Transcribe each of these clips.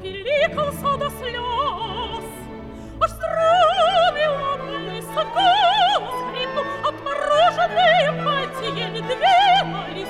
запеликался до слез. Аж струны ломались, голос хрипнул, отмороженные пальцы еле двигались.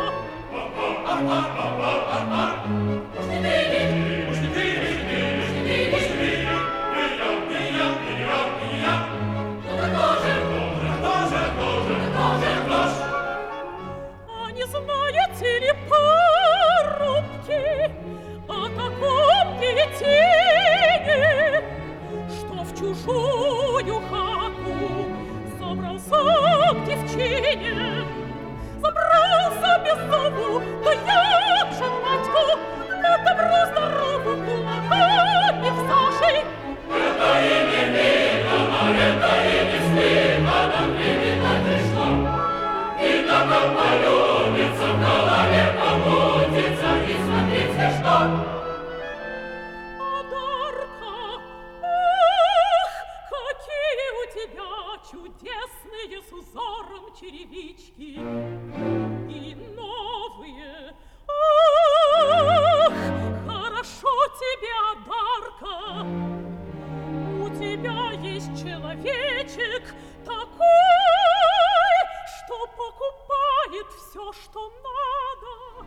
А не знаете ли, парубки, о таком пьетине, что в чужую хату забрался к девчине, забрался без зову, да як же, батько, на добро здорову кулаками в Сашей. Это и не видно, это и не стыдно, нам видно пришло. И как он полюбится, в голове помутится, и смотреть смешно. А Дарка, ах, какие у тебя чудесные с узором черевички и новые. Ах, хорошо тебе, Дарка, у тебя есть человечек такой, что покупает все, что надо.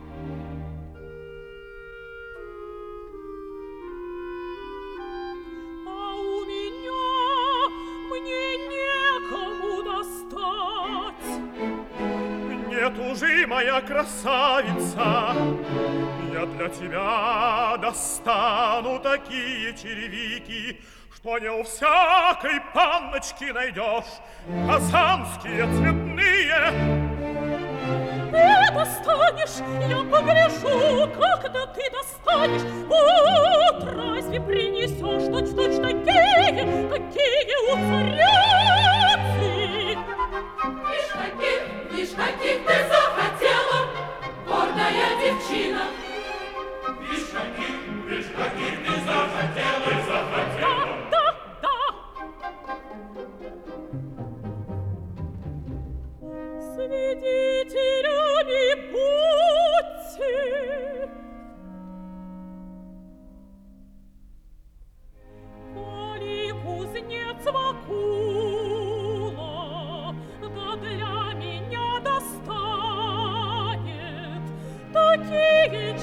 А у меня мне некому достать. Не тужи, моя красавица, я для тебя достану такие черевики, что не у всякой панночки найдешь, казанские цветные. Ты достанешь, я погляжу, когда ты достанешь. Вот разве принесешь точь-в-точь такие, какие у царицы? Вишь, каких ты захотела, гордая девчина. Вишь, каких ты захотела. Свидетелями будьте. Коли кузнец Вакула да для меня достанет такие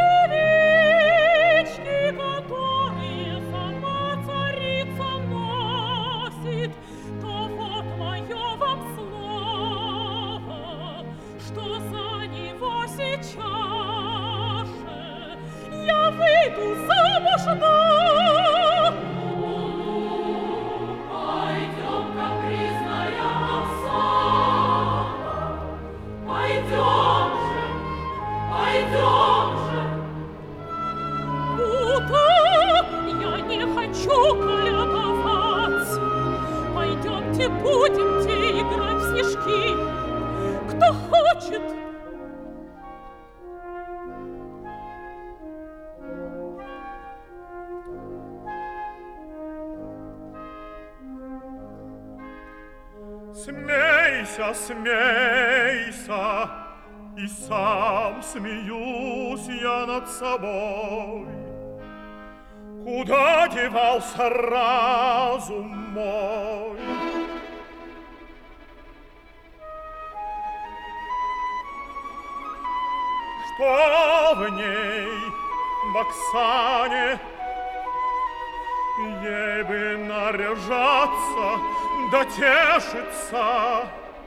черевички, которые сама царица носит, то вот мое вам слово, что за него сейчас же я выйду замуж, да. Пойдем, капризная Оксана, пойдем же. Куда? Я не хочу колядовать. Пойдемте, будемте играть в снежки. Кто хочет? Смейся, смейся, и сам смеюсь я над собой. Куда девался разум мой? Что в ней, в Оксане, ей бы наряжаться, да тешиться?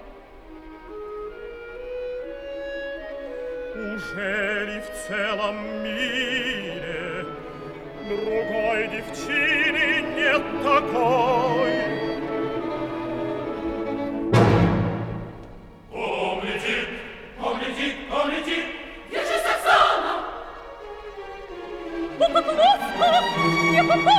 Ужели в целом мире другой девчины нет такой? Помните, держись, Оксана! Ну, как ловко! Не попал!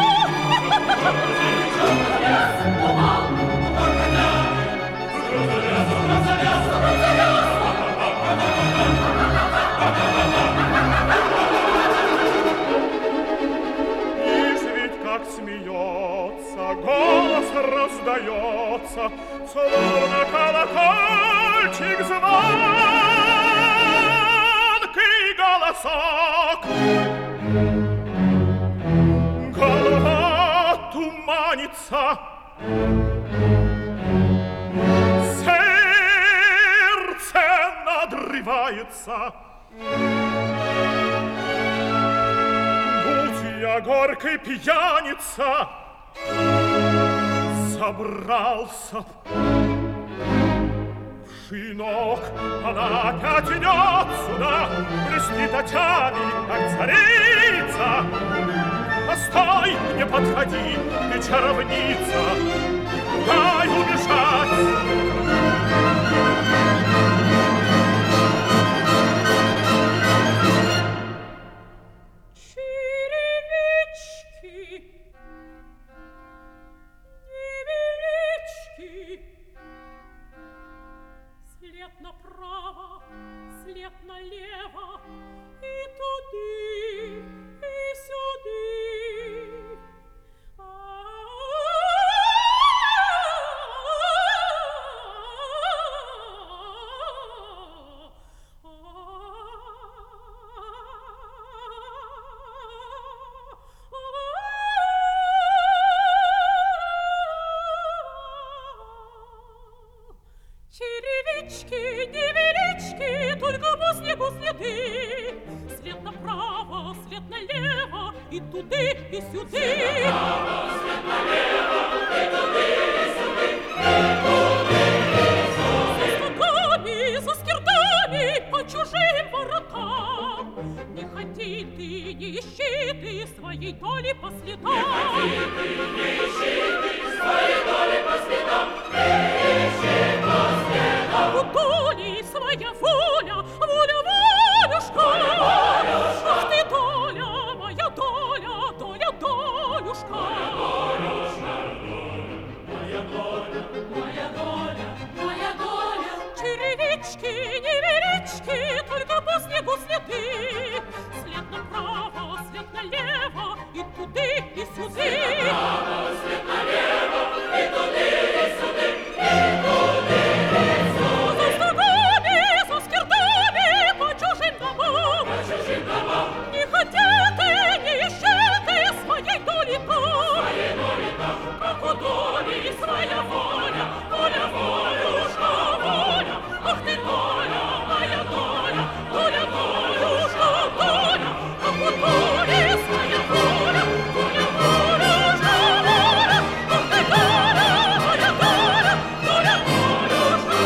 Смеется, голос раздается, словно колокольчик звонкий голосок. Голова туманится, сердце надрывается. Будь я горькой пьяница, собрался в шинок. Она опять идет сюда, блестит очами, как царица. Постой, не подходи, ты чаровница, дай убежать. След направо, след налево, и туды, и сюды. Черевички, невелички, только по снегу следы. След направо, след налево, и туды, и сюды. След налево, и туды, и сюды. За стуками, за скирдами, по чужим воротам. Не ходи ты, не ищи ты своей доли по следам. Не ходи ты, не ищи ты своей доли по следам. Не ищи по следам. У доли своя воля, воля, волюшка. Ах ты, доля, моя доля, доля, долюшка. Моя доля, моя доля, моя доля. Черевички, невелички, только по снегу следы. След направо, след налево, и туды, и сюды. След налево, и туды, и сюды. За стогами, за скирдами, по чужим домам. По чужим домам. Не хотите, не ищите своей доли там. Своей доли там. Как у доли своя воля, воля, волюшка, воля. Ах ты, доля, моя доля, доля, долюшка, доля. Как у доли своя воля, воля, волюшка, воля. Ах ты, доля, моя доля, доля, долюшка,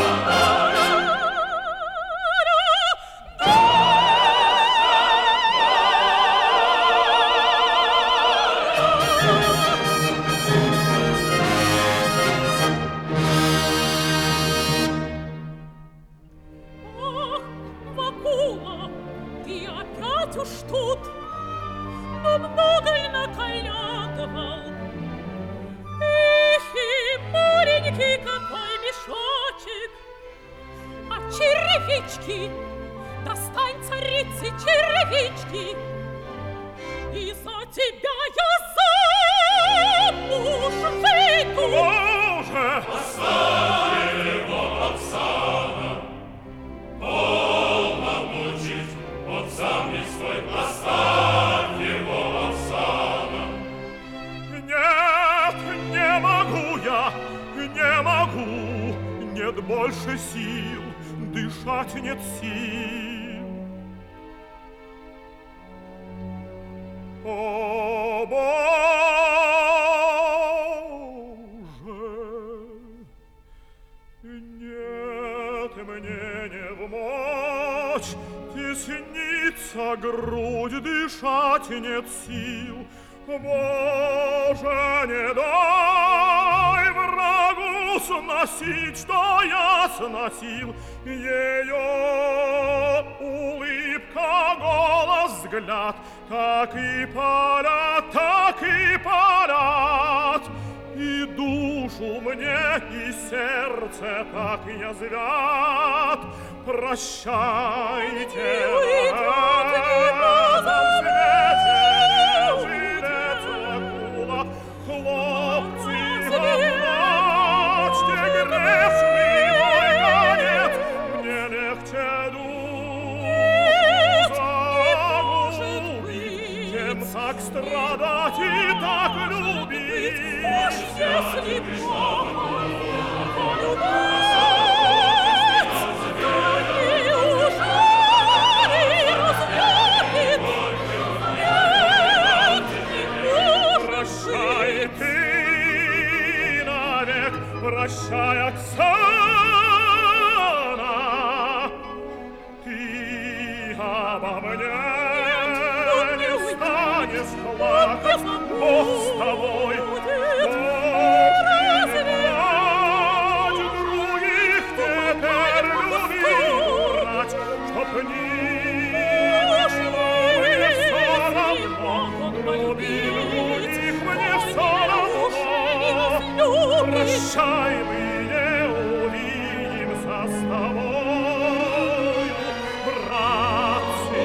Ах, Вакула, ты опять уж тут? Но много ли наколядывал? Эх, и маленький какой мешочек! А черевички, достань, царицы, черевички! И за тебя я замуж выйду! Боже! Он сам не свой, оставь его, Оксана. Нет, не могу я, не могу. Нет больше сил, дышать нет сил. О, Боже! Нет мне не вмочь, теснится грудь, дышать нет сил. Боже, не дай врагу сносить, что я сносил. Ее улыбка, голос, взгляд так и парят, так и парят. И душу мне, и сердце так язвят. Прощайте, на этом свете жилец Вакула. Хлопцы, оплачьте грешный мой конец, мне легче душу загубить, так страдать и так любить. Уж если Бога полюбить, то неужели разлюбит? Нет, не может Прощай быть. ты навек, прощай, Оксана, ты обо мне не станешь плакать, Бог с тобой. Других теперь любить брать, чтоб ни мне все равно, любить их мне все равно. Прощай, мы не увидимся с тобой, братцы,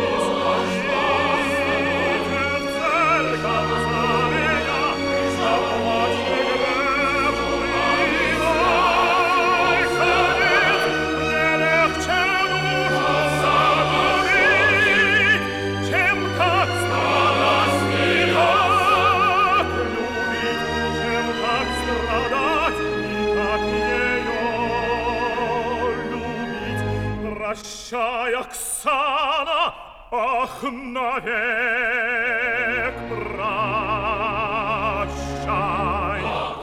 сходите в церковь за меня, заплачьте грешный мой конец. Мне легче душу загубить, чем как страдать и так любить, чем как страдать и так ее любить. Прощай, Оксана, ах, навек прощай.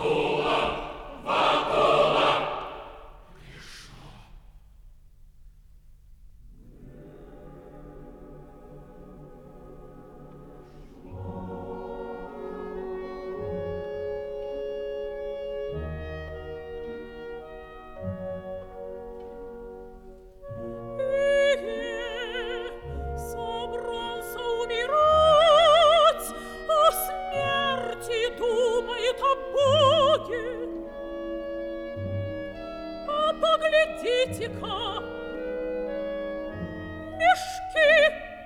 Собрался умирать, о смерти думает о Боге. А поглядите-ка, мешки,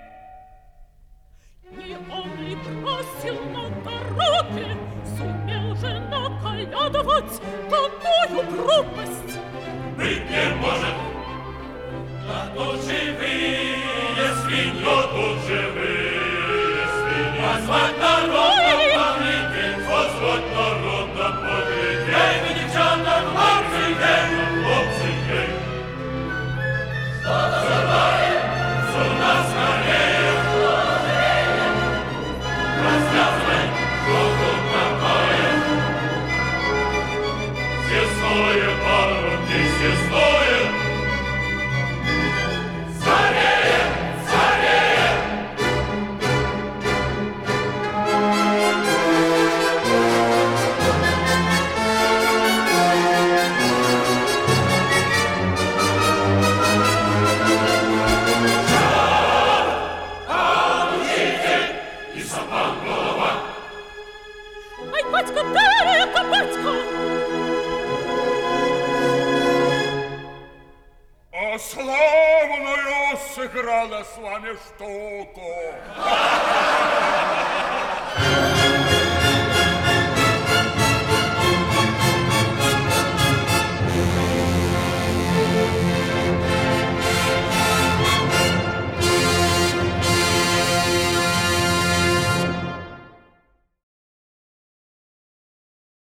не он ли бросил на дороге, сумел же наколядывать такую грубость? Быть не может. А тут живые свиньи, а тут живые свиньи. Позвать народ на поглядеть, позвать народ на поглядеть. Эй, вы, девчата, хлопцы, ей, хлопцы, ей. Что называет? Сюда скорее. Рассказывай, что тут такое. Съестное, парни, съестное. Скорее, скорее! И собак голова! Ай, батька, де это, батька? А славную сыграла с вами штуку.